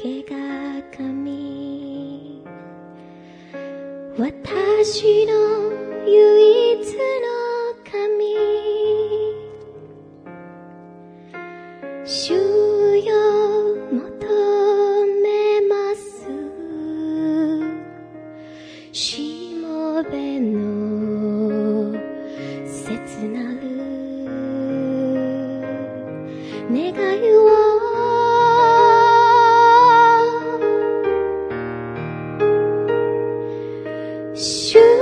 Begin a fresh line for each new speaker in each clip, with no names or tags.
けが神、私の唯一の神、主よ求めます。しもべの切なる願いを主よ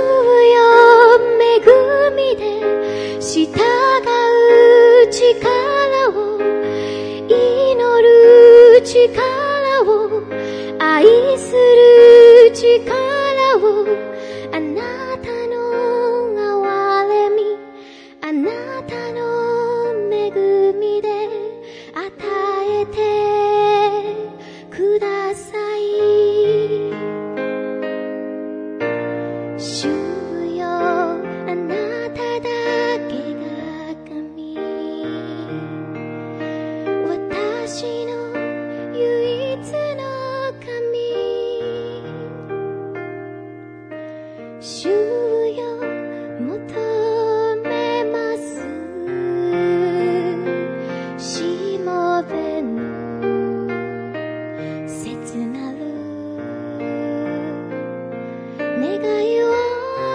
恵みで従う力を、祈る力を、愛する力を、あなたの憐れみ、あなたの恵みで与えてください。主よあなただけが神、私の唯一の神、主よ求めます。しもべの切なる願いを、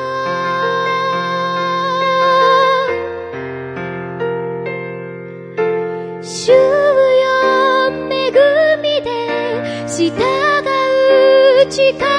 主よ恵みで従う力